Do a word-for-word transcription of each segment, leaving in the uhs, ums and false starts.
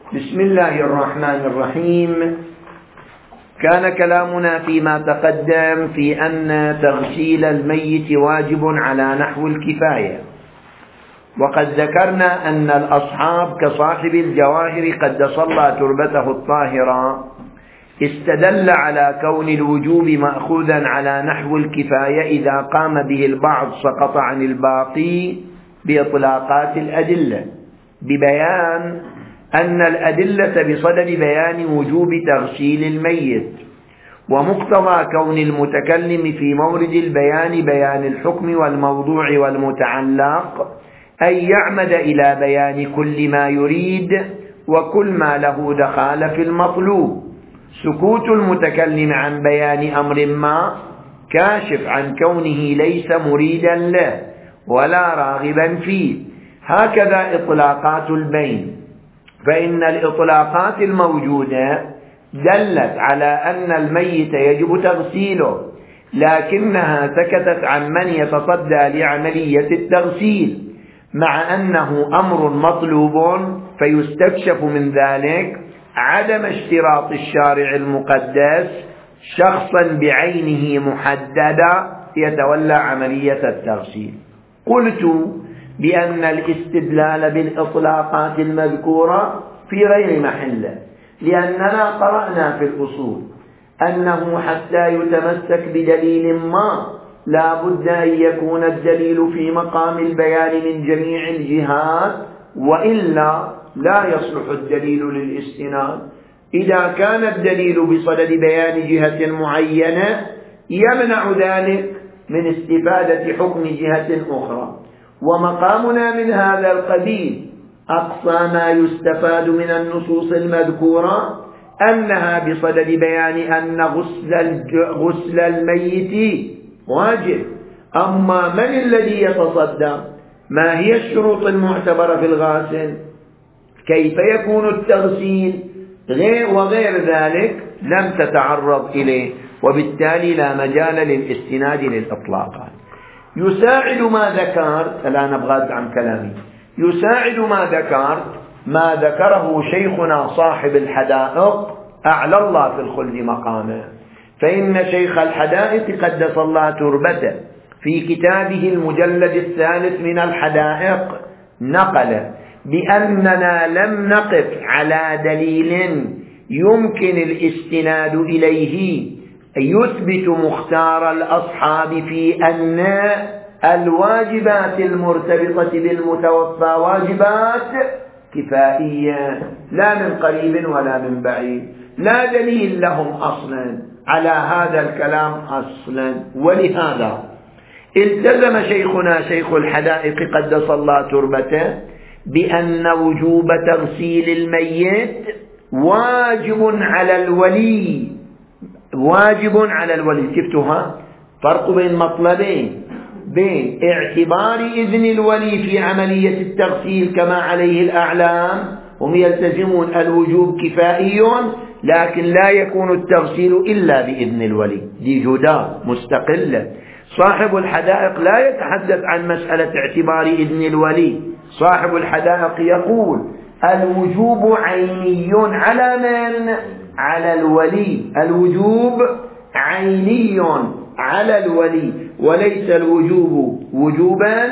بسم الله الرحمن الرحيم. كان كلامنا فيما تقدم في أن تغسيل الميت واجب على نحو الكفاية، وقد ذكرنا أن الأصحاب كصاحب الجواهر قدس الله تربته الطاهرة استدل على كون الوجوب مأخوذا على نحو الكفاية إذا قام به البعض سقط عن الباقي بإطلاقات الأدلة، ببيان أن الأدلة بصدد بيان وجوب تغسيل الميت، ومقتضى كون المتكلم في مورد البيان بيان الحكم والموضوع والمتعلق أن يعمد إلى بيان كل ما يريد وكل ما له دخال في المطلوب. سكوت المتكلم عن بيان أمر ما كاشف عن كونه ليس مريدا له ولا راغبا فيه. هكذا إطلاقات البين، فإن الإطلاقات الموجودة دلت على أن الميت يجب تغسيله، لكنها سكتت عن من يتصدى لعملية التغسيل، مع أنه أمر مطلوب، فيستكشف من ذلك عدم اشتراط الشارع المقدس شخصا بعينه محددا يتولى عملية التغسيل. قلت بأن الاستدلال بالإطلاقات المذكورة في غير محله، لأننا قرأنا في الأصول أنه حتى يتمسك بدليل ما لا بد أن يكون الدليل في مقام البيان من جميع الجهات، وإلا لا يصلح الدليل للاستناد. إذا كان الدليل بصدد بيان جهة معينة يمنع ذلك من استفادة حكم جهة أخرى، ومقامنا من هذا القبيل أقصى ما يستفاد من النصوص المذكورة أنها بصدد بيان أن غسل, غسل الميت واجب. أما من الذي يتصدى؟ ما هي الشروط المعتبرة في الغاسل؟ كيف يكون التغسيل؟ غير وغير ذلك لم تتعرض إليه، وبالتالي لا مجال للاستناد للإطلاقات. يساعد ما ذكرت، الآن أبغى أدعم كلامي، يساعد ما ذكرت ما ذكره شيخنا صاحب الحدائق أعلى الله في الخلد مقامه. فإن شيخ الحدائق قدس الله تربته في كتابه المجلد الثالث من الحدائق نقل بأننا لم نقف على دليل يمكن الاستناد إليه يثبت مختار الأصحاب في أن الواجبات المرتبطة بالمتوفى واجبات كفائية، لا من قريب ولا من بعيد، لا دليل لهم أصلا على هذا الكلام أصلا. ولهذا التزم شيخنا شيخ الحدائق قدس الله تربته بأن وجوب تغسيل الميت واجب على الولي، واجب على الولي. شفتوها فرق بين مطلبين، بين اعتبار إذن الولي في عملية التغسيل كما عليه الأعلام، هم يلتزمون الوجوب كفائي لكن لا يكون التغسيل إلا بإذن الولي، دي جدار مستقلة. صاحب الحدائق لا يتحدث عن مسألة اعتبار إذن الولي، صاحب الحدائق يقول الوجوب عيني على من؟ على الولي، الوجوب عيني على الولي، وليس الوجوب وجوبا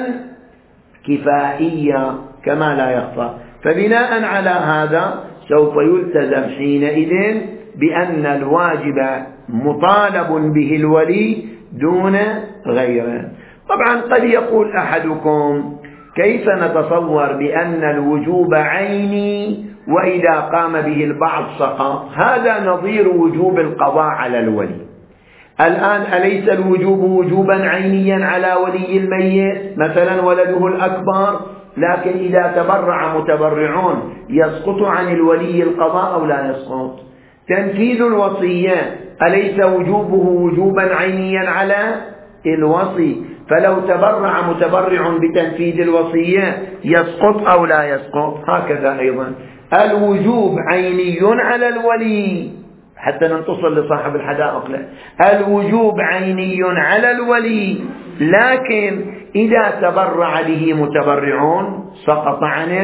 كفائيا كما لا يخفى. فبناء على هذا سوف يلتزم حينئذ بأن الواجب مطالب به الولي دون غيره. طبعا قد يقول أحدكم كيف نتصور بأن الوجوب عيني وإذا قام به البعض سقط؟ هذا نظير وجوب القضاء على الولي. الآن أليس الوجوب وجوبا عينيا على ولي الميت مثلا ولده الأكبر؟ لكن إذا تبرع متبرعون يسقط عن الولي القضاء أو لا يسقط؟ تنفيذ الوصية أليس وجوبه وجوبا عينيا على الوصي؟ فلو تبرع متبرع بتنفيذ الوصية يسقط أو لا يسقط؟ هكذا أيضا الوجوب عيني على الولي، حتى ننتصر لصاحب الحدائق له، الوجوب عيني على الولي، لكن إذا تبرع به متبرعون سقط عن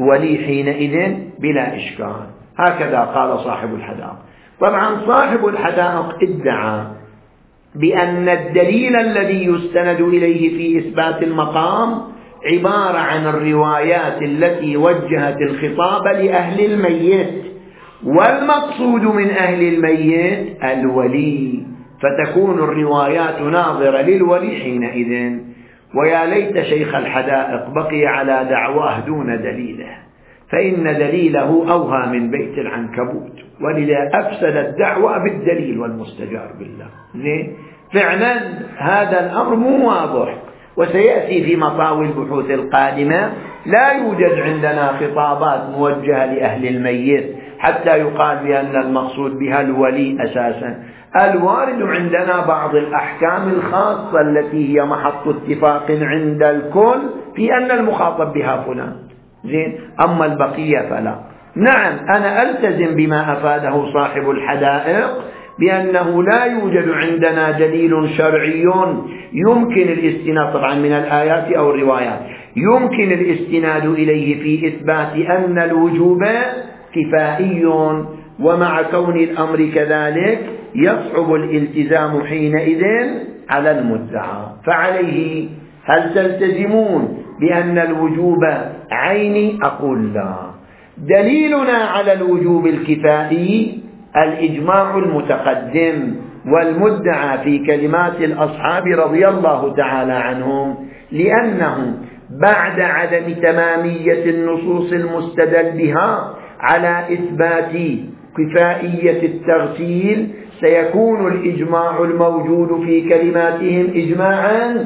الولي حينئذ بلا إشكال. هكذا قال صاحب الحدائق. طبعا صاحب الحدائق ادعى بأن الدليل الذي يستند إليه في إثبات المقام عبارة عن الروايات التي وجهت الخطاب لأهل الميت، والمقصود من أهل الميت الولي، فتكون الروايات ناظرة للولي حينئذ. ويا ليت شيخ الحدائق بقي على دعواه دون دليله، فإن دليله أوهى من بيت العنكبوت، ولذا أفسد الدعوة بالدليل والمستجار بالله. فعلا هذا الأمر مو واضح، وسيأتي في مطاوي البحوث القادمة. لا يوجد عندنا خطابات موجهة لأهل الميت حتى يقال بأن المقصود بها الولي أساسا. الوارد عندنا بعض الأحكام الخاصة التي هي محط اتفاق عند الكل في أن المخاطب بها فلان، زين، أما البقية فلا. نعم، أنا ألتزم بما أفاده صاحب الحدائق بأنه لا يوجد عندنا دليل شرعي يمكن الاستناد طبعا من الآيات أو الروايات يمكن الاستناد إليه في إثبات أن الوجوب كفائي، ومع كون الأمر كذلك يصعب الالتزام حينئذ على المدعى. فعليه هل تلتزمون بأن الوجوب عيني؟ أقول لا. دليلنا على الوجوب الكفائي الإجماع المتقدم والمدعى في كلمات الأصحاب رضي الله تعالى عنهم، لأنه بعد عدم تمامية النصوص المستدل بها على إثبات كفائية التغسيل سيكون الإجماع الموجود في كلماتهم إجماعا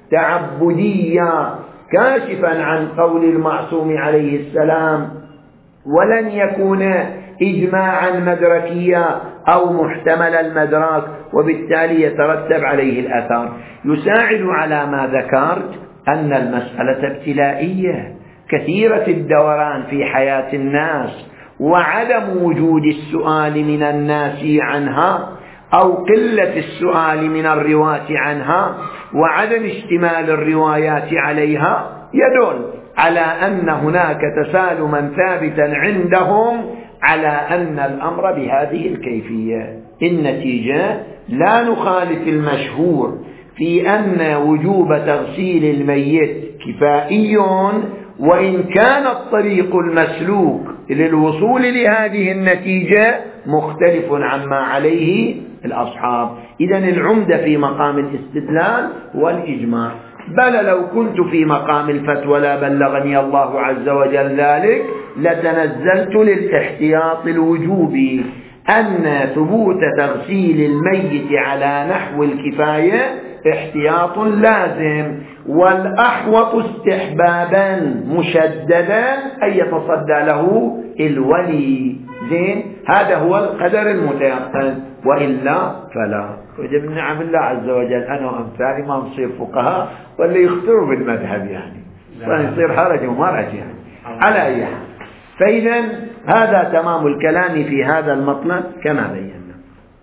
تعبديا كاشفا عن قول المعصوم عليه السلام، ولن يكون إجماعا مدركيا أو محتمل المدراك، وبالتالي يترتب عليه الأثار. يساعد على ما ذكرت أن المسألة ابتلائية كثيرة الدوران في حياة الناس، وعدم وجود السؤال من الناس عنها أو قلة السؤال من الرواة عنها وعدم اشتمال الروايات عليها يدل على أن هناك تسالما ثابتا عندهم على أن الأمر بهذه الكيفية. النتيجة لا نخالف المشهور في أن وجوب تغسيل الميت كفائي، وإن كان الطريق المسلوك للوصول لهذه النتيجة مختلف عما عليه الأصحاب. إذن العمدة في مقام الاستدلال والإجماع. بل لو كنت في مقام الفتوى لا بلغني الله عز وجل ذلك لتنزلت للاحتياط الوجوبي أن ثبوت تغسيل الميت على نحو الكفاية احتياط لازم، والأحوط استحبابا مشددا أن يتصدى له الولي. زين، هذا هو القدر المتيقن، وإلا فلا. وجب نعم الله عز وجل أنا وأمثالي ما نصير فقهاء ولا يختروا بالمذهب يعني، فنصير حرج ومرج يعني على أي حال. فإذا هذا تمام الكلام في هذا المطلب كما بينا.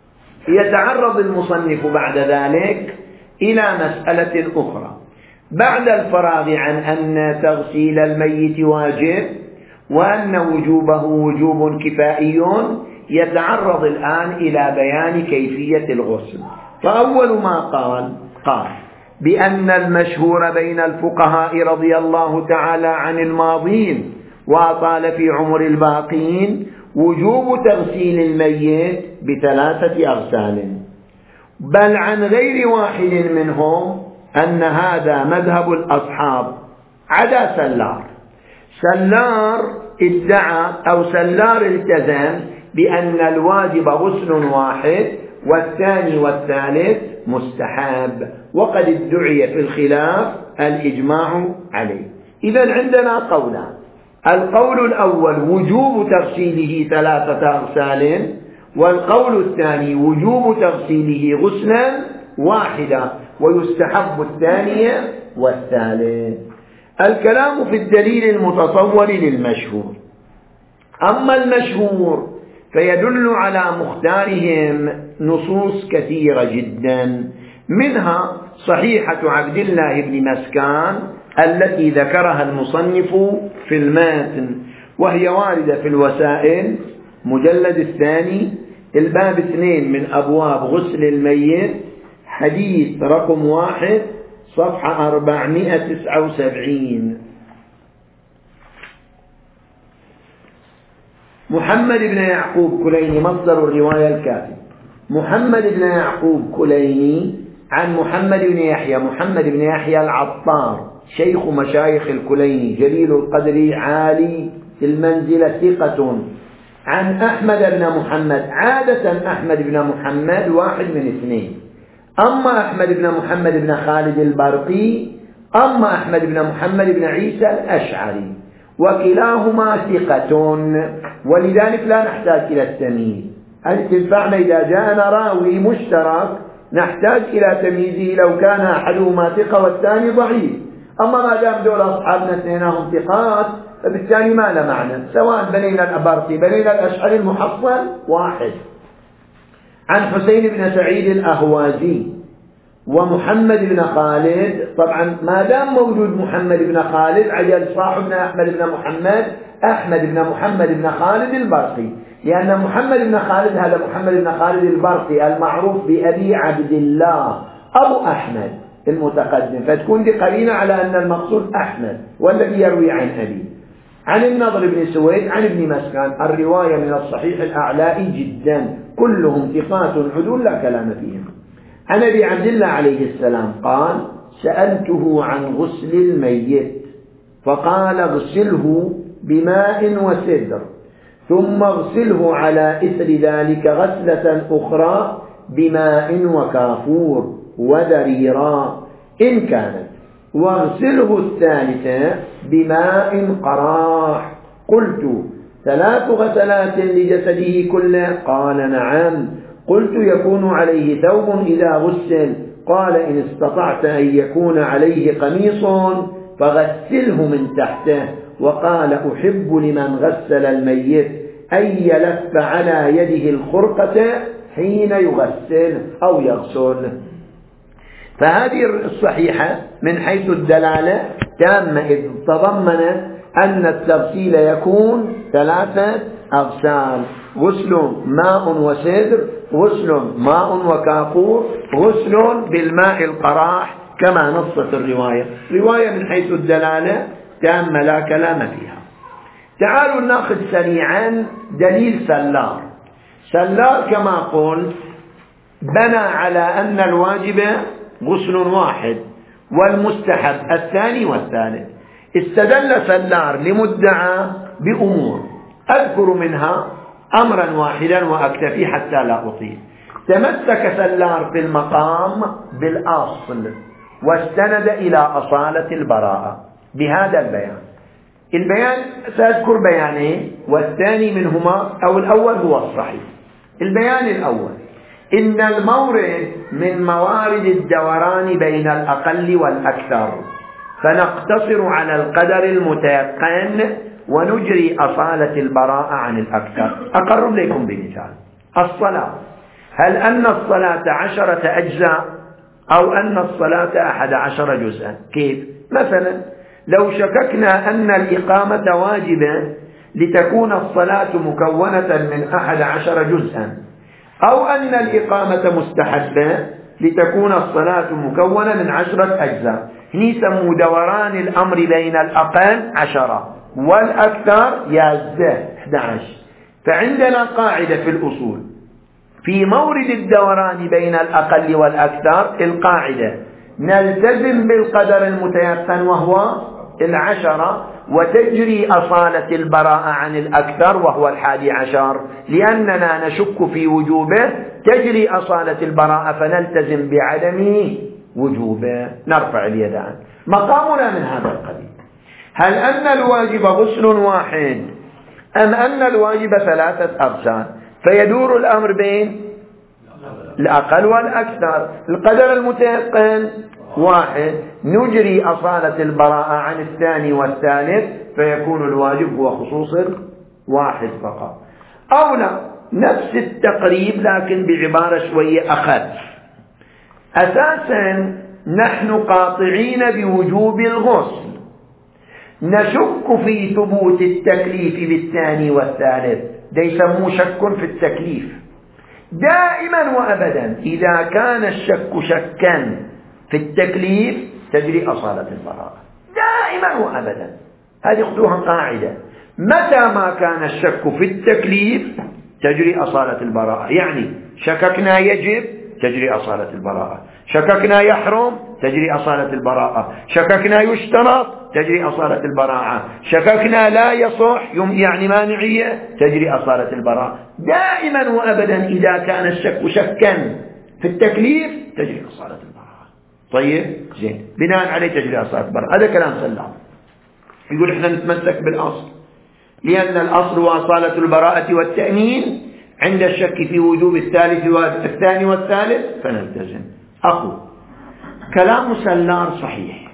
يتعرض المصنف بعد ذلك إلى مسألة أخرى بعد الفراغ عن أن تغسيل الميت واجب وأن وجوبه وجوب كفائي. يتعرض الآن إلى بيان كيفية الغسل. فأول ما قال قال بأن المشهور بين الفقهاء رضي الله تعالى عن الماضين وأطال في عمر الباقين وجوب تغسيل الميت بثلاثة أغسال، بل عن غير واحد منهم أن هذا مذهب الأصحاب عدا سلار. سلار ادعى أو سلار التزم بأن الواجب غسل واحد والثاني والثالث مستحب، وقد ادعي في الخلاف الإجماع عليه. إذن عندنا قولان: القول الأول وجوب تغسيله ثلاثة أغسال، والقول الثاني وجوب تغسيله غسلا واحدا ويستحب الثانية والثالث. الكلام في الدليل المتصور للمشهور. أما المشهور فيدل على مختارهم نصوص كثيرة جدا، منها صحيحة عبد الله بن مسكان التي ذكرها المصنف في الماتن، وهي واردة في الوسائل مجلد الثاني الباب اثنين من أبواب غسل الميت، حديث رقم واحد صفحة أربعمائة وتسعة وسبعين. محمد بن يعقوب كليني مصدر الرواية الكاتب. محمد بن يعقوب كليني عن محمد بن يحيى، محمد بن يحيى العطار شيخ مشايخ الكليني جليل القدر عالي المنزلة ثقة، عن أحمد بن محمد. عادة أحمد بن محمد واحد من اثنين، أما أحمد بن محمد بن خالد البرقي، أما أحمد بن محمد بن عيسى الأشعري، وكلاهما ثقة، ولذلك لا نحتاج إلى التمييز. هل تنفعنا إذا جاءنا راوي مشترك نحتاج إلى تمييزه لو كان أحدهما ثقة والثاني ضعيف، أما ما دام دول أصحابنا اثنينهم ثقات فبالتالي ما له معنى، سواء بنينا الأبرقي بنينا الأشعري المحصل واحد. عن حسين بن سعيد الأهوازي ومحمد بن خالد، طبعا ما دام موجود محمد بن خالد عجل صاحبنا أحمد بن محمد أحمد بن محمد بن خالد البرقي، لأن محمد بن خالد هذا محمد بن خالد البرقي المعروف بأبي عبد الله أبو أحمد المتقدم، فتكون دي قرينة على أن المقصود أحمد والذي يروي عن أبي. عن النضر بن سويد عن ابن مسكن، الرواية من الصحيح الأعلى جدا، كلهم ثقات عدول لا كلام فيهم. عن أبي عبد الله عليه السلام قال: سألته عن غسل الميت فقال: اغسله بماء وسدر، ثم اغسله على إثر ذلك غسلة أخرى بماء وكافور ودريرا إن كانت، واغسله الثالثة بماء قراح. قلت: ثلاث غسلات لجسده كله؟ قال: نعم. قلت: يكون عليه ثوب إذا غسل؟ قال: إن استطعت أن يكون عليه قميص فغسله من تحته. وقال: أحب لمن غسل الميت أن يلف على يده الخرقة حين يغسل أو يغسل. فهذه الصحيحة من حيث الدلالة تامة، إذ تضمنت أن التغسيل يكون ثلاثة أغسال: غسل ماء وسدر، غسل ماء وكافور، غسل بالماء القراح كما نصت الرواية. رواية من حيث الدلالة تامة لا كلام فيها. تعالوا ناخذ سريعا دليل سلار. سلار كما قلت بنى على أن الواجب غسل واحد والمستحب الثاني والثالث. استدل سلار لمدعى بأمور أذكر منها أمرا واحدا وأكتفي حتى لا أطيل. تمسك سلار في المقام بالأصل واستند إلى أصالة البراءة بهذا البيان. البيان سأذكر بيانين والثاني منهما أو الأول هو الصحيح. البيان الأول: إن المورد من موارد الدوران بين الأقل والأكثر، فنقتصر على القدر المتيقن ونجري أصالة البراءة عن الأكثر. أقرب لكم بمثال: الصلاة، هل أن الصلاة عشرة أجزاء أو أن الصلاة أحد عشر جزءا؟ كيف؟ مثلا لو شككنا أن الإقامة واجبة لتكون الصلاة مكونة من أحد عشر جزءا، أو أن الإقامة مستحبة لتكون الصلاة مكونة من عشرة أجزاء، نسمو دوران الأمر بين الأقل عشرة والأكثر يازده أحد عشر. فعندنا قاعدة في الأصول في مورد الدوران بين الأقل والأكثر، القاعدة: نلتزم بالقدر المتيقن وهو العشرة، وتجري أصالة البراءة عن الأكثر وهو الحادي عشر، لأننا نشك في وجوبه تجري أصالة البراءة فنلتزم بعدم وجوبه. نرفع اليدان. مقامنا من هذا القبيل: هل أن الواجب غسل واحد أم أن الواجب ثلاثة أغسال؟ فيدور الأمر بين الأقل والأكثر. القدر المتيقن واحد، نجري أصالة البراءة عن الثاني والثالث فيكون الواجب هو خصوص واحد فقط. أو لا، نفس التقريب لكن بعبارة شوية أخذ. أساسا نحن قاطعين بوجوب الغسل، نشك في ثبوت التكليف بالثاني والثالث، ده يسموه شك في التكليف. دائما وأبدا إذا كان الشك شكا في التكليف تجري أصالة البراءة، دائما وأبدا. هذه خذوها قاعدة، متى ما كان الشك في التكليف تجري أصالة البراءة. يعني شككنا يجب تجري أصالة البراءة، شككنا يحرم تجري أصالة البراءة، شككنا يشترط تجري أصالة البراءة، شككنا لا يصح يعني مانعية تجري أصالة البراءة. دائما وأبدا إذا كان الشك شكا في التكليف تجري أصالة البراءة. طيب زين، بناء عليه تجري أصالة البراءة. هذا كلام سلام. يقول احنا نتمسك بالأصل، لأن الأصل هو أصالة البراءة والتأمين عند الشك في وجوب الثالث والثاني والثالث فنلتزم. أقول كلام سلار صحيح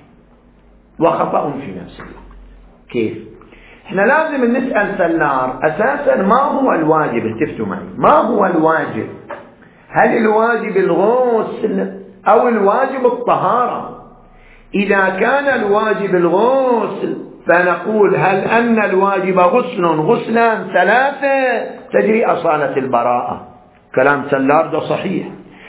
وخطأ في نفسه. كيف؟ احنا لازم نسأل سلار أساسا ما هو الواجب. التفتوا معي، ما هو الواجب؟ هل الواجب الغسل أو الواجب الطهارة؟ إذا كان الواجب الغسل فنقول هل أن الواجب غسل غسلان ثلاثة تجري أصالة البراءة. كلام سلار ده صحيح.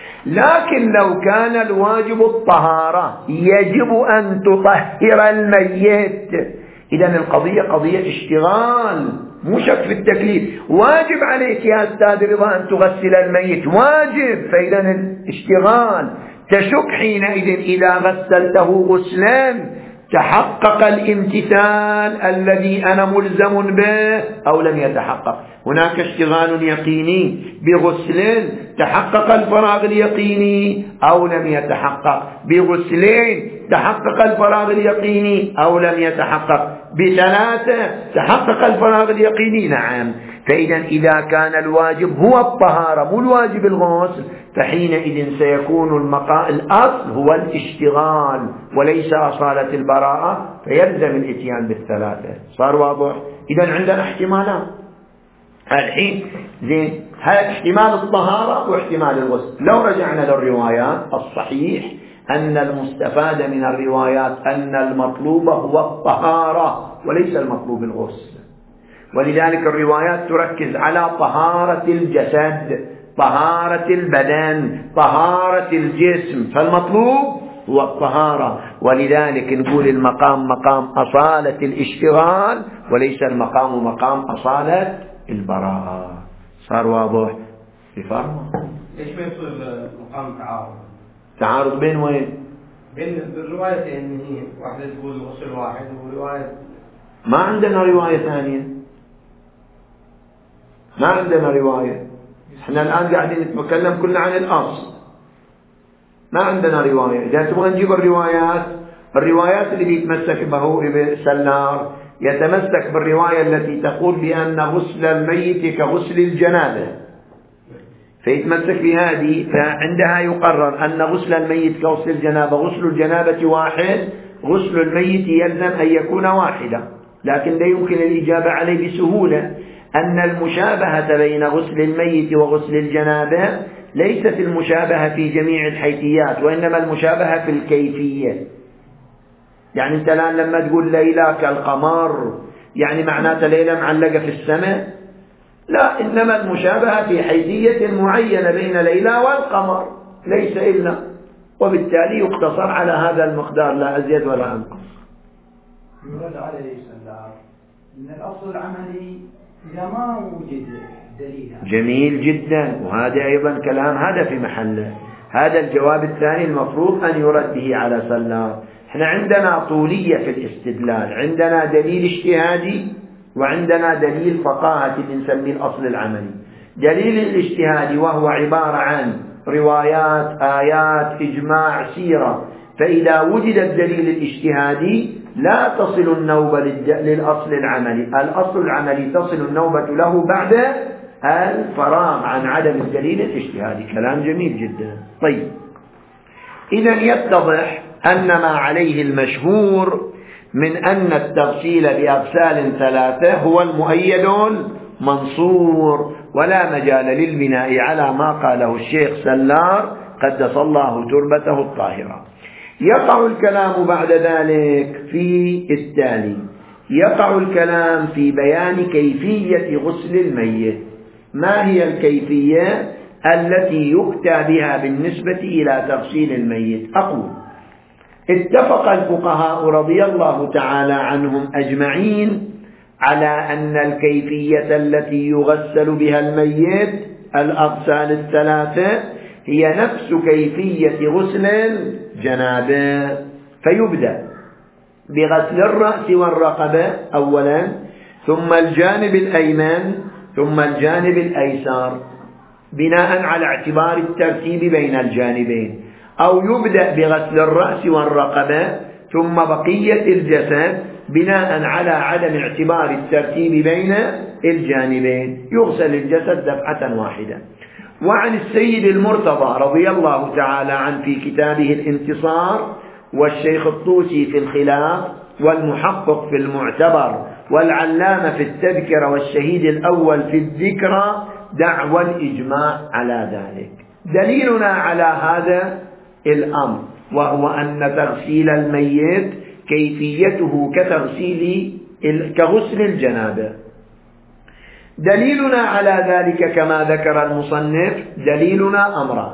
لكن لو كان الواجب الطهارة يجب أن تطهر الميت، إذن القضية قضية اشتغال مو شك في التكليف. واجب عليك يا أستاذ رضا أن تغسل الميت، واجب، فإذن الاشتغال تشك حينئذ إذا غسلته غسلان تحقق الامتثال الذي أنا ملزم به أو لم يتحقق. هناك اشتغال يقيني بغسل تحقق الفراغ اليقيني أو لم يتحقق، بغسلين تحقق الفراغ اليقيني أو لم يتحقق، بثلاثة تحقق الفراغ اليقيني. نعم. فإذا إذا كان الواجب هو الطهارة مو الواجب الغسل فحينئذ سيكون المقا... الأصل هو الاشتغال وليس أصالة البراءة، فيلزم الاتيان بالثلاثة. صار واضح؟ إذا عندنا احتمالات الحين. زين، هذا احتمال الطهارة واحتمال الغسل. لو رجعنا للروايات الصحيح أن المستفاد من الروايات أن المطلوب هو الطهارة وليس المطلوب الغسل، ولذلك الروايات تركز على طهارة الجسد، طهارة البدن، طهارة الجسم، فالمطلوب هو الطهارة. ولذلك نقول المقام مقام أصالة الاشتغال وليس المقام مقام أصالة البراءة. صار واضح؟ بفرمه ليش ما يصير مقام تعارض؟ تعارض بين وين؟ بين الروايتين، هي واحدة تقول غسل واحد ورواية ما عندنا رواية ثانية، ما عندنا رواية. احنا الآن قاعدين نتكلم كلنا عن الأصل، ما عندنا رواية. إذا تبغى نجيب الروايات، الروايات اللي بيتمسك به ابن سلار يتمسك بالرواية التي تقول بأن غسل الميت كغسل الجنابة، فيتمسك بهذه، فعندها يقرر أن غسل الميت كغسل الجنابة، غسل الجنابة واحد، غسل الميت يلزم أن يكون واحدا. لكن لا يمكن الإجابة عليه بسهولة أن المشابهة بين غسل الميت وغسل الجنابة ليست المشابهة في جميع الحيثيات، وإنما المشابهة في الكيفية. يعني أنت الآن لما تقول ليلى كالقمر يعني معناته ليلى معلقة في السماء؟ لا، إنما المشابهة في حيثية معينة بين ليلى والقمر، ليس إلا، وبالتالي يقتصر على هذا المقدار لا أزيد ولا أنقص. يرد عليه السلام إن الأصل العملي إذا ما وجد دليل. جميل جدا، وهذا أيضا كلام هذا في محله. هذا الجواب الثاني المفروض أن يرد به على سلام. احنا عندنا طولية في الاستدلال، عندنا دليل اجتهادي وعندنا دليل فقاهة اللي نسميه الأصل العملي. دليل الاجتهادي وهو عبارة عن روايات، آيات، إجماع، سيرة. فإذا وجد الدليل الاجتهادي لا تصل النوبة للأصل العملي، الأصل العملي تصل النوبة له بعد الفراغ عن عدم الدليل الاجتهادي. كلام جميل جدا. طيب، إذا يتضح أن ما عليه المشهور من أن التغسيل بأغسال ثلاثة هو المؤيد المنصور، ولا مجال للبناء على ما قاله الشيخ سلار قدس الله تربته الطاهرة. يقع الكلام بعد ذلك في التالي: يقع الكلام في بيان كيفية غسل الميت. ما هي الكيفية التي يؤتى بها بالنسبة إلى تغسيل الميت؟ أقول: اتفق الفقهاء رضي الله تعالى عنهم أجمعين على أن الكيفية التي يغسل بها الميت الأغسال الثلاثة هي نفس كيفية غسل الجنابة. فيبدأ بغسل الرأس والرقبة أولا، ثم الجانب الأيمن، ثم الجانب الأيسر، بناء على اعتبار الترتيب بين الجانبين، أو يبدأ بغسل الرأس والرقبة ثم بقية الجسد بناء على عدم اعتبار الترتيب بين الجانبين، يغسل الجسد دفعة واحدة. وعن السيد المرتضى رضي الله تعالى عنه في كتابه الانتصار، والشيخ الطوسي في الخلاف، والمحقق في المعتبر، والعلامة في التذكرة، والشهيد الأول في الذكرى، دعوى الإجماع على ذلك. دليلنا على هذا الأمر وهو أن تغسيل الميت كيفيته كتغسيل كغسل الجنابة. دليلنا على ذلك كما ذكر المصنف دليلنا أمران: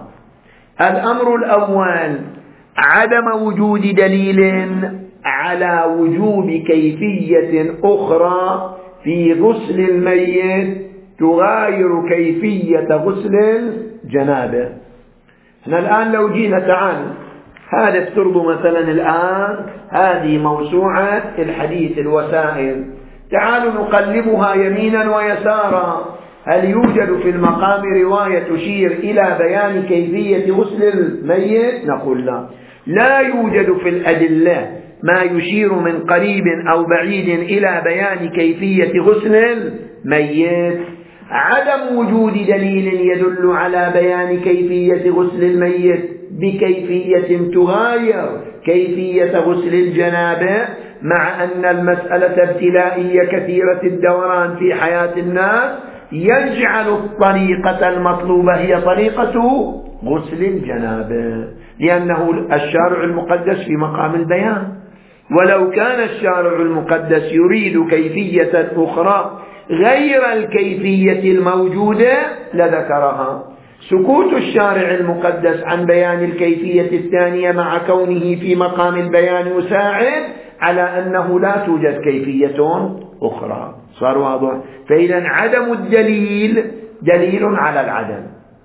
الأمر الأول عدم وجود دليل على وجوب كيفية أخرى في غسل الميت تغاير كيفية غسل الجنابة. احنا الآن لو جينا تعال هذا افترضوا مثلا الآن هذه موسوعة الحديث الوسائل، تعالوا نقلبها يمينا ويسارا، هل يوجد في المقام رواية تشير إلى بيان كيفية غسل الميت؟ نقول لا. لا يوجد في الأدلة ما يشير من قريب أو بعيد إلى بيان كيفية غسل الميت. عدم وجود دليل يدل على بيان كيفية غسل الميت بكيفية تغاير كيفية غسل الجنابة، مع أن المسألة ابتلائية كثيرة الدوران في حياة الناس، يجعل الطريقة المطلوبة هي طريقة غسل الجنابة، لأنه الشارع المقدس في مقام البيان. ولو كان الشارع المقدس يريد كيفية أخرى غير الكيفية الموجودة لذكرها. سكوت الشارع المقدس عن بيان الكيفية الثانية مع كونه في مقام البيان يساعد على أنه لا توجد كيفية أخرى. صار واضح؟ فإذا عدم الدليل دليل على العدم،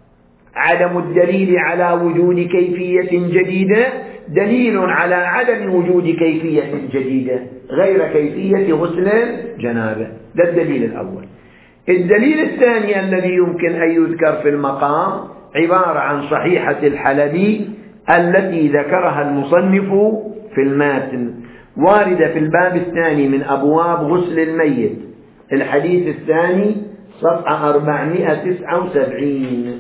عدم الدليل على وجود كيفية جديدة دليل على عدم وجود كيفية جديدة غير كيفية غسل الجنابة. ده الدليل الأول. الدليل الثاني الذي يمكن أن يذكر في المقام عبارة عن صحيحة الحلبي التي ذكرها المصنف في الماتن، واردة في الباب الثاني من أبواب غسل الميت، الحديث الثاني صفحة أربعمائة وتسعة وسبعين.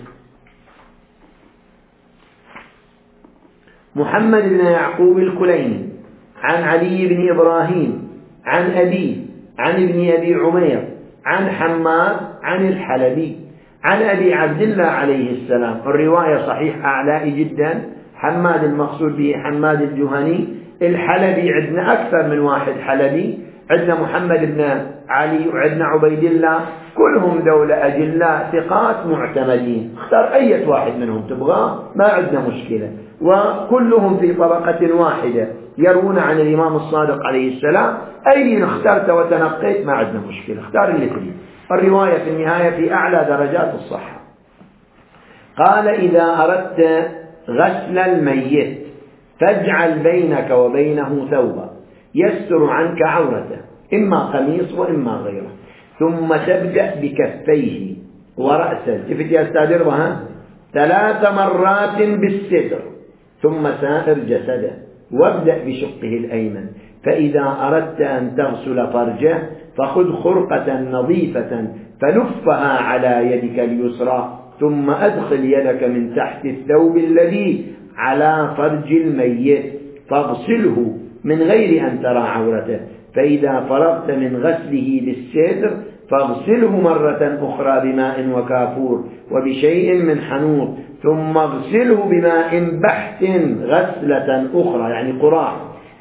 محمد بن يعقوب الكليني عن علي بن إبراهيم عن أبيه عن ابن أبي عمير عن حماد عن الحلبي عن أبي عبد الله عليه السلام. الرواية صحيح أعلائي جدا، حماد المقصود به حماد الجهني، الحلبي عندنا أكثر من واحد حلبي، عندنا محمد بن علي وعندنا عبيد الله، كلهم دولة أجلاء ثقات معتمدين، اختار أي واحد منهم تبغاه ما عندنا مشكلة، وكلهم في طبقة واحدة يروون عن الإمام الصادق عليه السلام، أي اخترت وتنقيت ما عندنا مشكلة، اختار اللي تريد. الرواية في النهاية في أعلى درجات الصحة. قال: إذا أردت غسل الميت فاجعل بينك وبينه ثوبا يستر عنك عورته، إما قميص وإما غيره، ثم تبدأ بكفيه ورأسه، شفت يا أستاذ ربها، ثلاث مرات بالستر، ثم سائر جسده، وابدأ بشقه الأيمن. فإذا أردت أن تغسل فرجه فخذ خرقة نظيفة فلفها على يدك اليسرى، ثم أدخل يدك من تحت الثوب الذي على فرج الميت فاغسله من غير أن ترى عورته، فإذا فرغت من غسله بالستر فاغسله مرة أخرى بماء وكافور وبشيء من حنوط، ثم اغسله بماء بحت غسلة أخرى يعني قراء،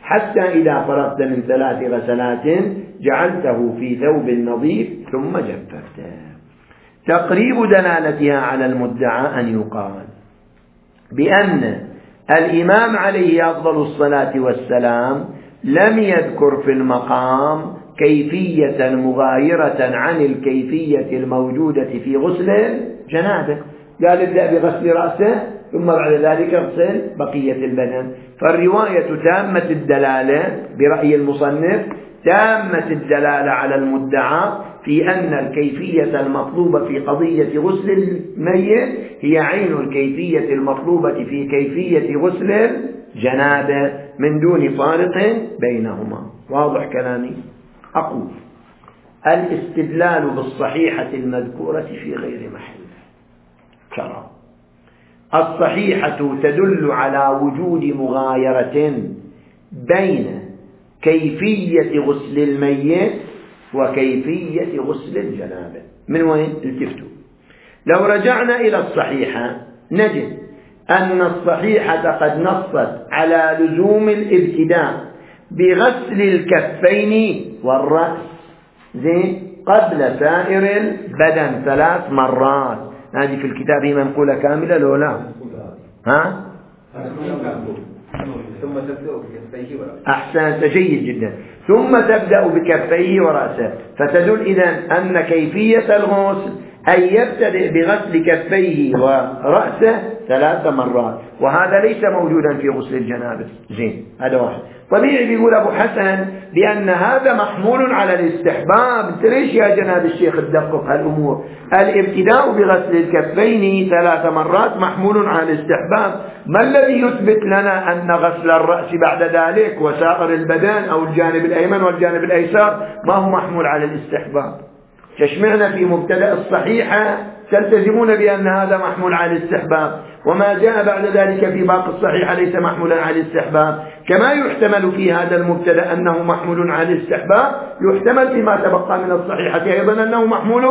حتى إذا فرغت من ثلاث غسلات جعلته في ثوب نظيف ثم جففته. تقريب دلالتها على المدعى أن يقال بأن الإمام عليه أفضل الصلاة والسلام لم يذكر في المقام كيفية مغايرة عن الكيفية الموجودة في غسل الجنابة، قال ابدأ بغسل رأسه ثم بعد ذلك اغسل بقية البدن. فالرواية تامة الدلالة برأي المصنف، تامة الدلالة على المدعى في أن الكيفية المطلوبة في قضية غسل الميت هي عين الكيفية المطلوبة في كيفية غسل الجنابة من دون فارق بينهما. واضح كلامي؟ أقول الاستدلال بالصحيحة المذكورة في غير محل شرع. الصحيحة تدل على وجود مغايرة بين كيفية غسل الميت وكيفية غسل الجنابة. من وين؟ التفتوا. لو رجعنا إلى الصحيحة نجد أن الصحيحة قد نصت على لزوم الابتداء بغسل الكفين والرأس زين قبل سائر البدن ثلاث مرات. هذه في الكتاب هي منقولة كاملة لو لا؟ ها؟ ثم تبدأ بكفيه ورأسه. أحسنت، جيد جدا. ثم تبدأ بكفيه ورأسه، فتدل إذن أن كيفية الغسل أن يبتدئ بغسل كفيه ورأسه ثلاث مرات، وهذا ليس موجودا في غسل الجنابة. زين، هذا واحد. طبيعي بيقول أبو حسن بأن هذا محمول على الاستحباب. ليش يا جناب الشيخ تدقق هالأمور؟ الابتداء بغسل الكفين ثلاث مرات محمول على الاستحباب. ما الذي يثبت لنا أن غسل الرأس بعد ذلك وسائر البدن أو الجانب الأيمن والجانب الأيسر ما هو محمول على الاستحباب؟ تشمعنا في مبتدأ الصحيحة تلتزمون بأن هذا محمول على الاستحباب، وما جاء بعد ذلك في باقي الصحيحة ليس محمولا على الاستحباب. كما يحتمل في هذا المبتدأ أنه محمول على الاستحباب، يحتمل فيما تبقى من الصحيحة أيضا أنه محمول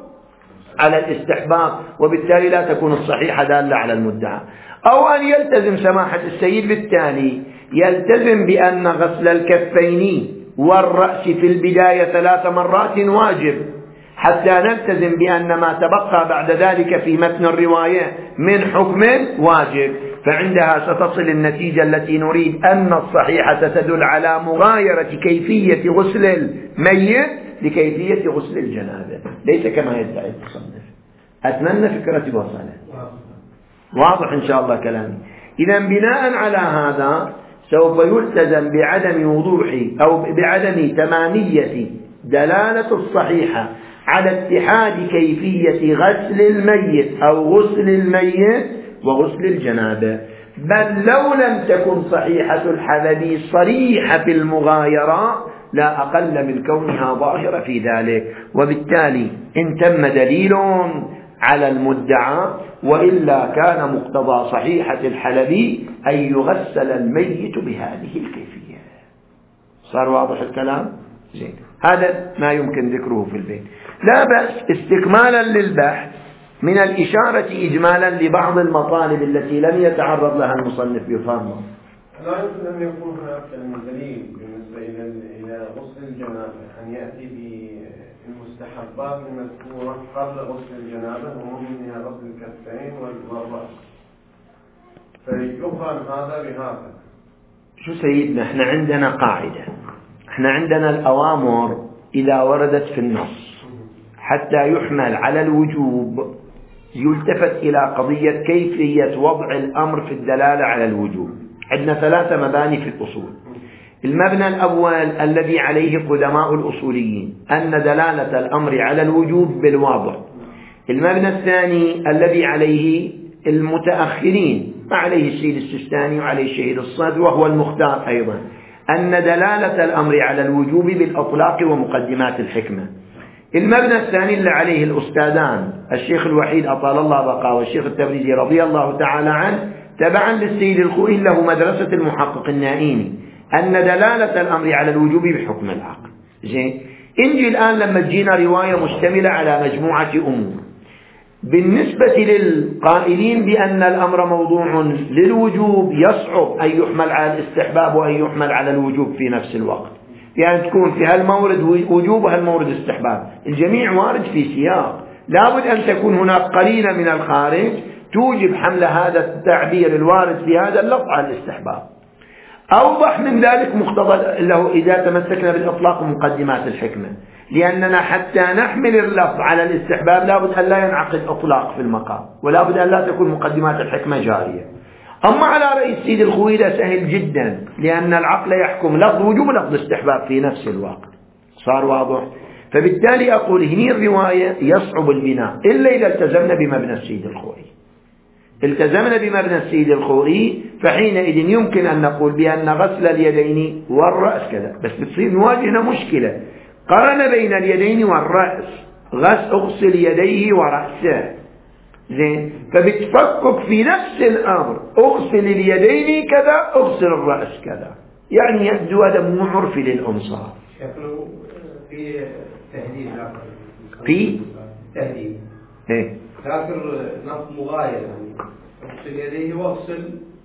على الاستحباب، وبالتالي لا تكون الصحيحة دالة على المدعى. أو أن يلتزم سماحة السيد بالتالي، يلتزم بأن غسل الكفين والرأس في البداية ثلاث مرات واجب، حتى نلتزم بأن ما تبقى بعد ذلك في متن الرواية من حكم واجب. فعندها ستصل النتيجة التي نريد، أن الصحيحة تدل على مغايرة كيفية غسل الميت لكيفية غسل الجنابة، ليس كما يدعي المصنف. أتمنى فكرتي وصلت. واضح إن شاء الله كلامي. إذا بناء على هذا سوف يلتزم بعدم وضوح أو بعدم تمامية دلالة الصحيحة على اتحاد كيفية غسل الميت أو غسل الميت وغسل الجنابة. بل لو لم تكن صحيحة الحلبي صريحة في المغايرة لا أقل من كونها ظاهرة في ذلك، وبالتالي إن تم دليل على المدعى، وإلا كان مقتضى صحيحة الحلبي أن يغسل الميت بهذه الكيفية. صار واضح الكلام؟ زين، هذا ما يمكن ذكره في البيت. لا بأس استكمالا للبحث من الإشارة إجمالا لبعض المطالب التي لم يتعرض لها المصنف بفهمه. لا يمكن أن يكون هناك دليل بالنسبة إلى غسل الجنابة أن يأتي بالمستحبات المذكورة قبل غسل الجنابة ومنها غسل الكفين والرأس، فيفهم هذا بهذا. شو سيدنا، احنا عندنا قاعدة، احنا عندنا الأوامر إذا وردت في النص حتى يحمل على الوجوب يلتفت إلى قضية كيفية وضع الأمر في الدلالة على الوجوب. عندنا ثلاثة مباني في الأصول. المبنى الأول الذي عليه قدماء الأصوليين أن دلالة الأمر على الوجوب بالواضح. المبنى الثاني الذي عليه المتأخرين، ما عليه السيد السيستاني وعليه الشهيد الصدر وهو المختار أيضا، أن دلالة الأمر على الوجوب بالأطلاق ومقدمات الحكمة. المبنى الثاني اللي عليه الأستاذان الشيخ الوحيد أطال الله بقاه والشيخ التبريزي رضي الله تعالى عنه تبعا للسيد الخوئي له مدرسة المحقق النائيني، أن دلالة الأمر على الوجوب بحكم العقل. زين، انجي الآن لما تجينا رواية مشتملة على مجموعة أمور، بالنسبة للقائلين بأن الأمر موضوع للوجوب يصعب أن يحمل على الاستحباب وأن يحمل على الوجوب في نفس الوقت، يعني تكون في هالمورد وجوب وهالمورد استحباب، الجميع وارد في سياق، لابد أن تكون هناك قرينة من الخارج توجب حمل هذا التعبير الوارد في هذا اللفظ على الاستحباب. أوضح من ذلك مقتضى له إذا تمسكنا بالإطلاق ومقدمات الحكمة، لأننا حتى نحمل اللفظ على الاستحباب لابد أن لا ينعقد إطلاق في المقام، ولابد أن لا تكون مقدمات الحكمة جارية. أما على رأي السيد الخويلة سهل جدا، لأن العقل يحكم لفظ وجوب ولفظ استحباب في نفس الوقت. صار واضح؟ فبالتالي أقول هني الرواية يصعب البناء إلا إذا التزمنا بمبنى السيد الخوئي. التزمنا بمبنى السيد الخوئي فحينئذ يمكن أن نقول بأن غسل اليدين والرأس كذا، بس بتصير نواجهنا مشكلة، قارن بين اليدين والرأس، غسل أغسل يديه ورأسه، زين، فبتفكك في نفس الأمر، أغسل اليدين كذا أغسل الرأس كذا، يعني يبدو هذا مو عرفي للأنصار. شكله في تهديد، في تهديد ايه ذاكر نص مغاير، يعني اغسل يديه واغسل،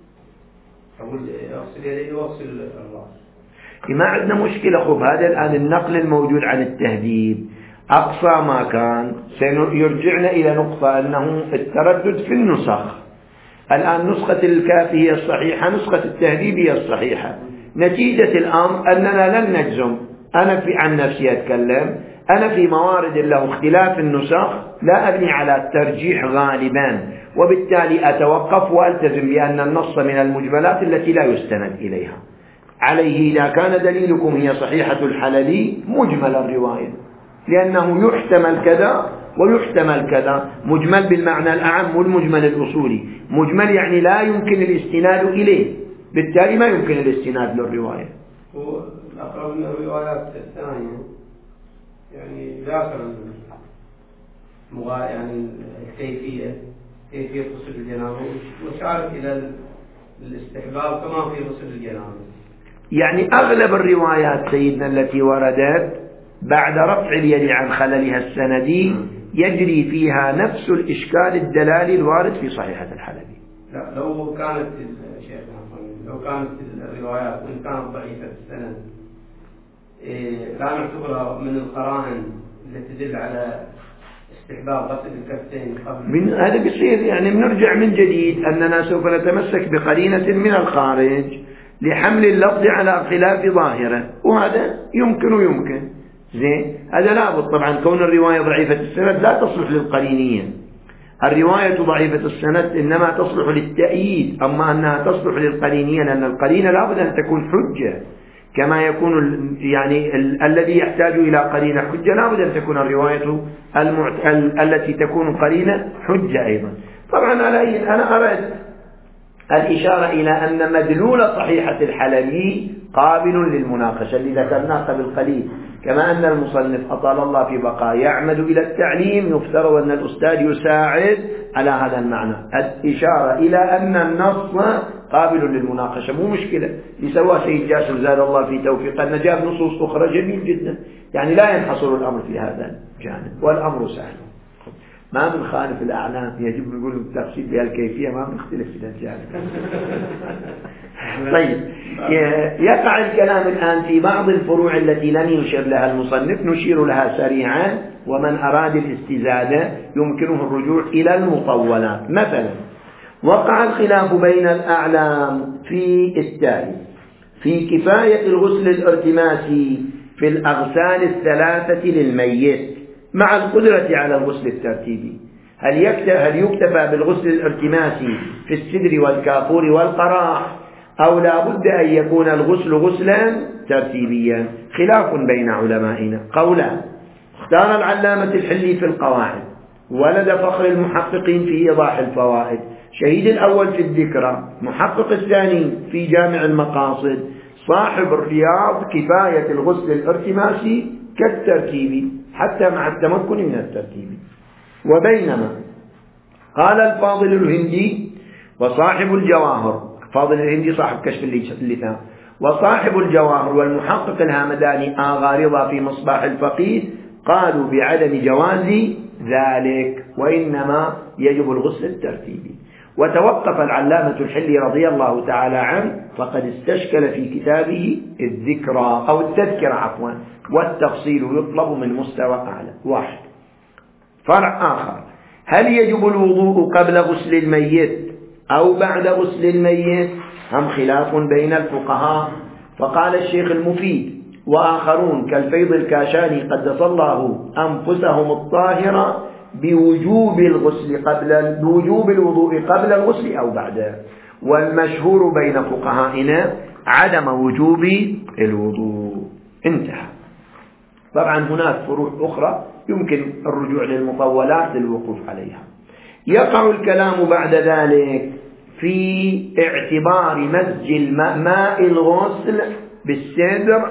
أقول اغسل يديه واغسل الرأس. ما عندنا مشكلة. خب هذا الآن النقل الموجود عن التهذيب أقصى ما كان سيرجعنا إلى نقطة أنه التردد في النسخ. الآن نسخة الكافي هي الصحيحة، نسخة التهذيب هي الصحيحة. نتيجة الأمر أننا لن نجزم. أنا في عن نفسي أتكلم، أنا في موارد له اختلاف النسخ لا أبني على الترجيح غالبا، وبالتالي أتوقف وألتزم بأن النص من المجملات التي لا يستند إليها. عليه إذا كان دليلكم هي صحيحة الحلبي مجمل الرواية، لأنه يحتمل كذا ويحتمل كذا، مجمل بالمعنى الأعم والمجمل الأصولي. مجمل يعني لا يمكن الاستناد إليه، بالتالي ما يمكن الاستناد للرواية. والأقرب من الروايات الثانية يعني ذاكر يعني الكيفية، كيفية غسل الجنابة، وشارك إلى الاستحباب كما في غسل الجنابة. يعني أغلب الروايات سيدنا التي وردت بعد رفع اليد عن خللها السندي يجري فيها نفس الإشكال الدلالي الوارد في صحيحة الحلبي. لا، لو كانت الشيخ لو كانت الروايات وإن كانت ضعيفة السند إيه لا نعتبرها من القرائن التي تدل على استحباب غسل الكفين قبل من هذا بيصير يعني بنرجع من جديد أننا سوف نتمسك بقرينة من الخارج لحمل اللفظ على خلاف ظاهرة، وهذا يمكن ويمكن زين. هذا لابد طبعا، كون الرواية ضعيفة السند لا تصلح للقرينية. الرواية ضعيفة السند إنما تصلح للتأييد، أما أنها تصلح للقرينية لأن القرينة لابد أن تكون حجة، كما يكون يعني ال الذي يحتاج إلى قرينة حجة لابد أن تكون الرواية المعت... ال التي تكون قرينة حجة أيضا. طبعا على أنا أرد الإشارة إلى أن مدلول صحيحة الحلبي قابل للمناقشة اللي ذكرناه قبل قليل، كما أن المصنف أطال الله في بقاء يعمد إلى التعليم، يفترض أن الأستاذ يساعد على هذا المعنى. الإشارة إلى أن النص قابل للمناقشة مو مشكلة، لسوا سيد جاسر زاد الله في توفيق أن جاب نصوص أخرى جميل جدا، يعني لا ينحصر الأمر في هذا الجانب والأمر سهل. ما بنخالف الأعلام، يجب نقول التفصيل بهالكيفية، ما بنختلف في الجانب. طيب، يقع الكلام الآن في بعض الفروع التي لم يشر لها المصنف، نشير لها سريعا، ومن أراد الاستزادة يمكنه الرجوع إلى المطولات. مثلا وقع الخلاف بين الأعلام في التالي: في كفاية الغسل الارتماسي في الأغسال الثلاثة للميت مع القدرة على الغسل الترتيبي. هل يكتفى, هل يكتفى بالغسل الارتماسي في السدر والكافور والقراح، أو لا بد أن يكون الغسل غسلا ترتيبيا؟ خلاف بين علمائنا. قولان: اختار العلامة الحلي في القواعد، ولد فخر المحققين في إيضاح الفوائد، شهيد الأول في الذكرى، محقق الثاني في جامع المقاصد، صاحب الرياض، كفاية الغسل الارتماسي كالترتيب حتى مع التمكن من الترتيب. وبينما قال الفاضل الهندي وصاحب الجواهر، فاضل الهندي صاحب كشف اللثام، وصاحب الجواهر والمحقق الهامداني آغا رضا في مصباح الفقيه، قالوا بعدم جواز ذلك، وإنما يجب الغسل الترتيبي. وتوقف العلامة الحلي رضي الله تعالى عنه فقد استشكل في كتابه الذكرى أو التذكرة عفوا، والتفصيل يطلب من مستوى أعلى. واحد. فرع آخر: هل يجب الوضوء قبل غسل الميت أو بعد غسل الميت؟ هم خلاف بين الفقهاء. فقال الشيخ المفيد وآخرون كالفيض الكاشاني قدس الله أنفسهم الطاهرة بوجوب الغسل قبل بوجوب الوضوء قبل الغسل أو بعده، والمشهور بين فقهائنا عدم وجوب الوضوء. انتهى. طبعا هناك فروع أخرى يمكن الرجوع للمطولات للوقوف عليها. يقع الكلام بعد ذلك في اعتبار مزج الماء ماء الغسل بالسدر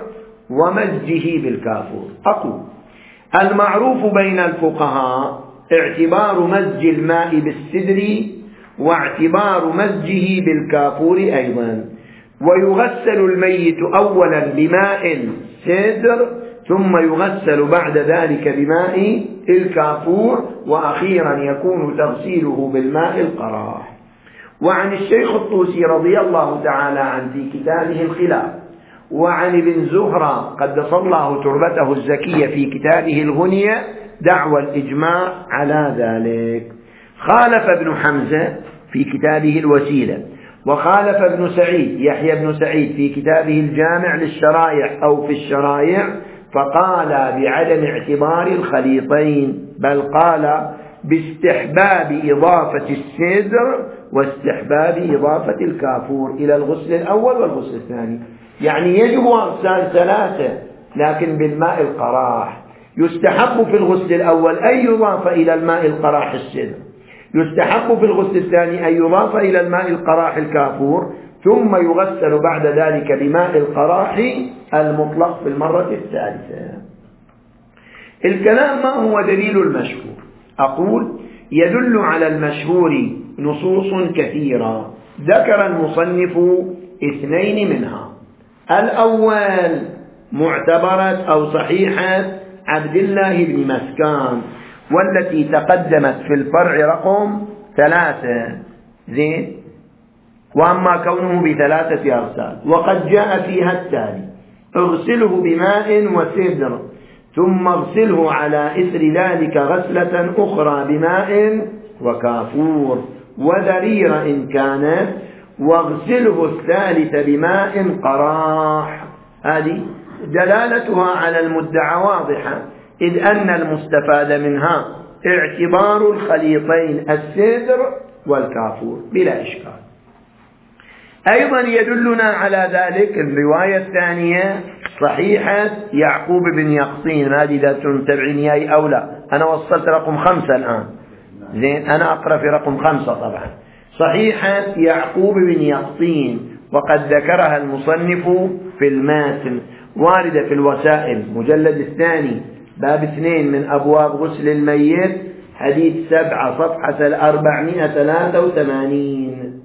ومزجه بالكافور. أقول: المعروف بين الفقهاء اعتبار مزج الماء بالسدر واعتبار مزجه بالكافور أيضا، ويغسل الميت أولا بماء السدر ثم يغسل بعد ذلك بماء الكافور، وأخيرا يكون تغسيله بالماء القراح. وعن الشيخ الطوسي رضي الله تعالى عنه في كتابه الخلاف، وعن ابن زهرة قدس الله تربته الزكية في كتابه الغنية دعوى الإجماع على ذلك. خالف ابن حمزة في كتابه الوسيلة، وخالف ابن سعيد يحيى بن سعيد في كتابه الجامع للشرائع أو في الشرائع، فقال بعدم اعتبار الخليطين، بل قال باستحباب إضافة السدر واستحباب إضافة الكافور إلى الغسل الأول والغسل الثاني. يعني يجب أغسال ثلاثة لكن بالماء القراح. يستحب في الغسل الأول أن يضاف إلى الماء القراح السدر، يستحب في الغسل الثاني أن يضاف إلى الماء القراح الكافور، ثم يغسل بعد ذلك بماء القراح المطلق في المرة الثالثة. الكلام ما هو دليل المشهور؟ أقول: يدل على المشهور نصوص كثيرة، ذكر المصنف اثنين منها. الأول معتبرة أو صحيحة عبد الله بن مسكان، والتي تقدمت في الفرع رقم ثلاثة، زين. وأما كونه بثلاثة أغسال، وقد جاء فيها التالي: اغسله بماء وسدر ثم اغسله على إثر ذلك غسلة أخرى بماء وكافور وذرير إن كانت، واغسله الثالث بماء قراح. هذه دلالتها على المدعى واضحة، إذ أن المستفاد منها اعتبار الخليطين السدر والكافور بلا إشكال. أيضا يدلنا على ذلك الرواية الثانية صحيحة يعقوب بن يقطين، هذه إذا تتبعني أي أو لا، أنا وصلت رقم خمسة الآن، زين، أنا أقرأ في رقم خمسة طبعا. صحيحة يعقوب بن يقطين، وقد ذكرها المصنف في الماتن، واردة في الوسائل مجلد الثاني باب اثنين من أبواب غسل الميت، حديث سبعة صفحة الأربعمائة ثلاثة وثمانين.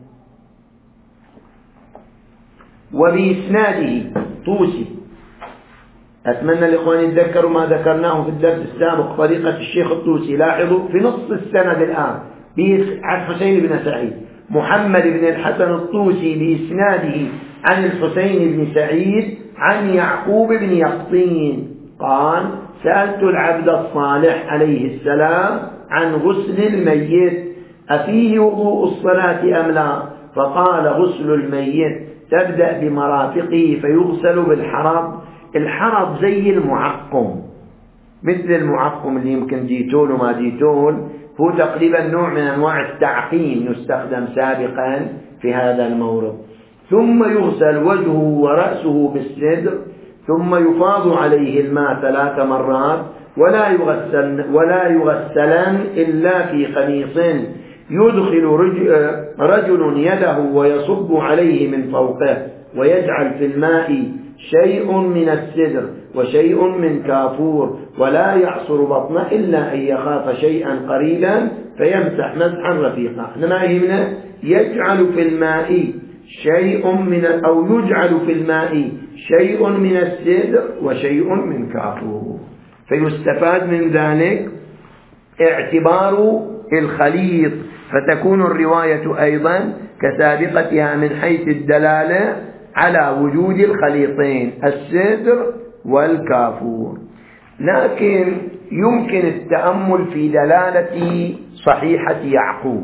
وبإسناده طوسي. أتمنى الإخوان يتذكروا ما ذكرناه في الدرس السابق طريقة الشيخ الطوسي. لاحظوا في نص السند الآن عن حسين بن سعيد، محمد بن الحسن الطوسي بإسناده عن الحسين بن سعيد عن يعقوب بن يقطين قال: سألت العبد الصالح عليه السلام عن غسل الميت أفيه وضوء الصلاة أم لا؟ فقال: غسل الميت تبدأ بمرافقه فيغسل بالحرض. الحرض زي المعقم، مثل المعقم اللي يمكن ديتول وما ديتول، هو تقريبا نوع من أنواع التعقيم يستخدم سابقا في هذا المورد. ثم يغسل وجهه ورأسه بالسدر، ثم يفاض عليه الماء ثلاث مرات، ولا يغسل ولا يغسلان إلا في قميص يدخل رجل يده ويصب عليه من فوقه، ويجعل في الماء شيء من السدر وشيء من كافور، ولا يعصر بطنه إلا أن يخاف شيئا قريبا فيمسح مسحا رفيقا. إنما هنا يجعل في الماء شيء من أو يجعل في الماء شيء من السدر وشيء من كافور. فيستفاد من ذلك اعتبار الخليط، فتكون الرواية أيضا كسابقتها من حيث الدلالة على وجود الخليطين السدر والكافور. لكن يمكن التأمل في دلالة صحيحة يعقوب.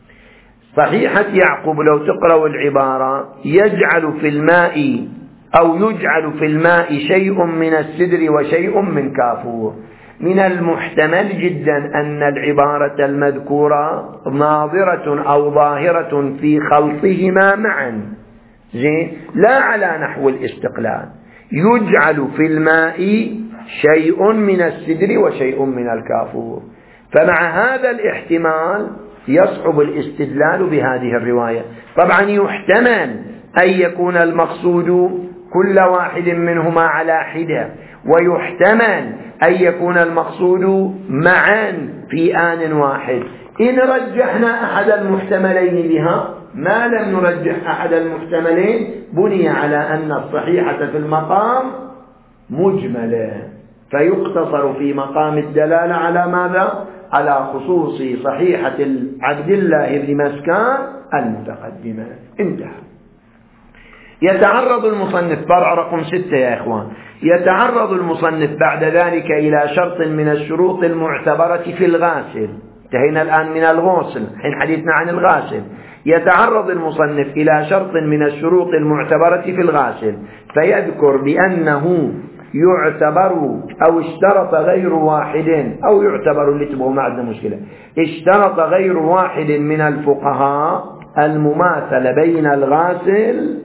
صحيحة يعقوب لو تقرأوا العبارة: يجعل في الماء أو يجعل في الماء شيء من السدر وشيء من كافور، من المحتمل جدا أن العبارة المذكورة ناظرة أو ظاهرة في خلطهما معا، زين، لا على نحو الاستقلال. يجعل في الماء شيء من السدر وشيء من الكافور، فمع هذا الاحتمال يصعب الاستدلال بهذه الرواية. طبعا يحتمل أن يكون المقصود كل واحد منهما على حدة، ويحتمل أن يكون المقصود معا في آن واحد. إن رجحنا أحد المحتملين بها ما لم نرجح أحد المحتملين بني على أن الصحيحة في المقام مجملة، فيقتصر في مقام الدلالة على ماذا؟ على خصوص صحيحة عبد الله بن مسكان المتقدمة. انتهى. يتعرض المصنف، فرع رقم ستة يا إخوان، يتعرض المصنف بعد ذلك إلى شرط من الشروط المعتبرة في الغاسل. انتهينا الآن من الغسل، حين حديثنا عن الغاسل. يتعرض المصنف إلى شرط من الشروط المعتبرة في الغاسل، فيذكر بأنه يعتبر أو اشترط غير واحد، أو يعتبر اللي تبغوا ما عندنا مشكلة، اشترط غير واحد من الفقهاء المماثلة بين الغاسل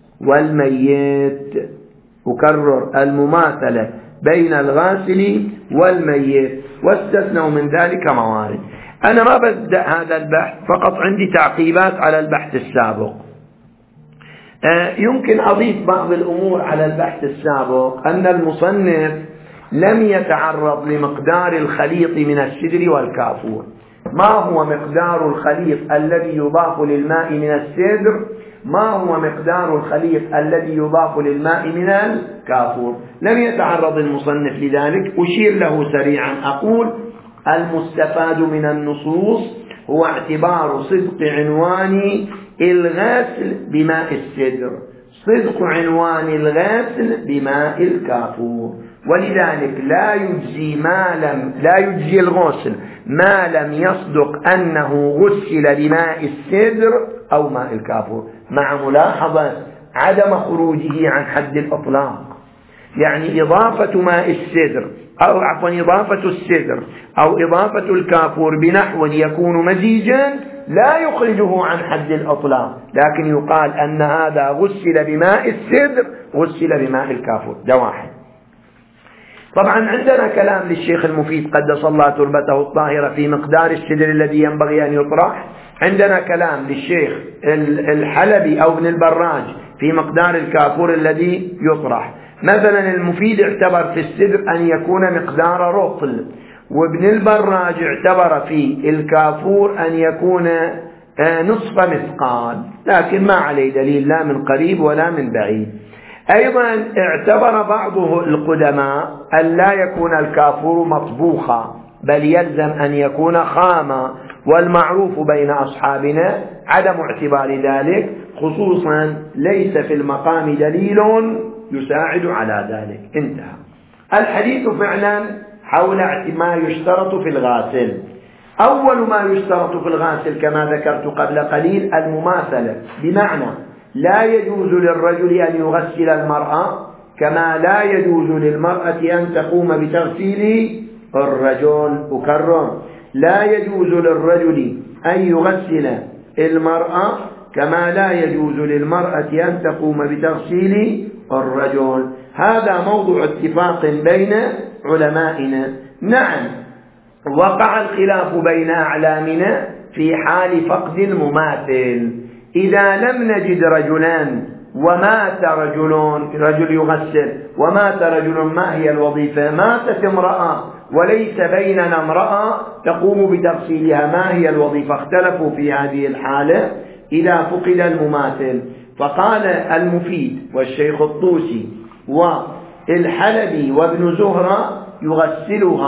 والميت. أكرر: المماثلة بين الغاسل والميت، واستثنوا من ذلك موارد. أنا ما بدأ هذا البحث، فقط عندي تعقيبات على البحث السابق. آه يمكن أضيف بعض الأمور على البحث السابق. أن المصنف لم يتعرض لمقدار الخليط من السدر والكافور. ما هو مقدار الخليط الذي يضاف للماء من السدر؟ ما هو مقدار الخليط الذي يضاف للماء من الكافور؟ لم يتعرض المصنف لذلك. أشير له سريعا، أقول: المستفاد من النصوص هو اعتبار صدق عنوان الغاسل بماء السدر، صدق عنوان الغاسل بماء الكافور، ولذلك لا يجزي ما لم لا يجزي الغسل ما لم يصدق أنه غسل بماء السدر أو ماء الكافور، مع ملاحظة عدم خروجه عن حد الإطلاق. يعني إضافة ماء السدر أو عفوا إضافة السدر أو إضافة الكافور بنحو يكون مزيجا لا يخرجه عن حد الإطلاق، لكن يقال أن هذا غسل بماء السدر غسل بماء الكافور. ده واحد. طبعا عندنا كلام للشيخ المفيد قدس الله تربته الطاهرة في مقدار السدر الذي ينبغي أن يطرح. عندنا كلام للشيخ الحلبي أو ابن البراج في مقدار الكافور الذي يطرح. مثلا المفيد اعتبر في السدر أن يكون مقدار رطل، وابن البراج اعتبر في الكافور أن يكون نصف مثقال، لكن ما عليه دليل لا من قريب ولا من بعيد. أيضا اعتبر بعض القدماء أن لا يكون الكافور مطبوخا، بل يلزم أن يكون خاما، والمعروف بين أصحابنا عدم اعتبار ذلك، خصوصا ليس في المقام دليل يساعد على ذلك. انتهى الحديث فعلا حول ما يشترط في الغاسل. أول ما يشترط في الغاسل كما ذكرت قبل قليل المماثلة، بمعنى لا يجوز للرجل أن يغسل المرأة كما لا يجوز للمرأة أن تقوم بتغسيل الرجل. أكرر: لا يجوز للرجل أن يغسل المرأة كما لا يجوز للمرأة أن تقوم بتغسيل الرجل. هذا موضوع اتفاق بين علمائنا. نعم، وقع الخلاف بين أعلامنا في حال فقد المماثل. إذا لم نجد رجلان ومات رجل رجل يغسل ومات رجل، ما هي الوظيفة؟ ماتت امرأة وليس بيننا امرأة تقوم بتغسيلها، ما هي الوظيفة؟ اختلفوا في هذه الحالة إذا فقد المماثل. فقال المفيد والشيخ الطوسي والحلبي وابن زهرة: يغسلها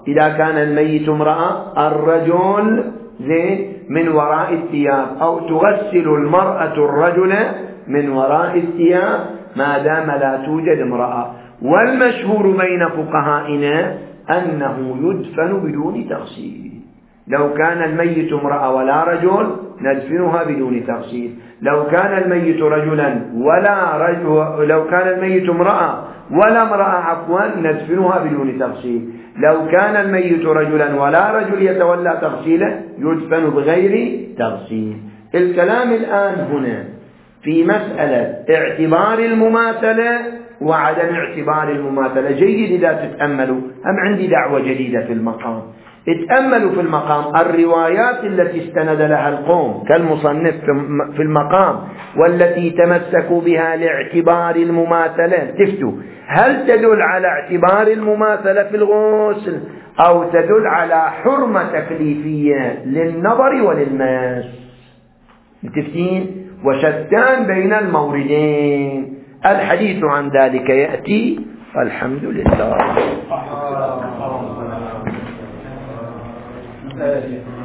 إذا كان الميت امرأة الرجل زين من وراء الثياب، أو تغسل المرأة الرجل من وراء الثياب ما دام لا توجد امرأة. والمشهور بين فقهائنا أنه يدفن بدون تغسيل. لو كان الميت امرأة ولا رجل ندفنها بدون تغسيل، لو كان الميت رجلا ولا رجل، لو كان الميت امرأة ولا امرأة عفوا ندفنها بدون تغسيل، لو كان الميت رجلا ولا رجل يتولى تغسيله يدفن بغير تغسيل. الكلام الآن هنا في مسألة اعتبار المماثلة وعدم اعتبار المماثلة. جيد إذا تتأملوا، هم عندي دعوة جديدة في المقام. اتأملوا في المقام الروايات التي استند لها القوم كالمصنف في المقام والتي تمسكوا بها لاعتبار المماثلة، تفتوا هل تدل على اعتبار المماثلة في الغسل أو تدل على حرمة تكليفية للنظر وللمس؟ متفتين؟ وشتان بين الموردين. الحديث عن ذلك يأتي. الحمد لله.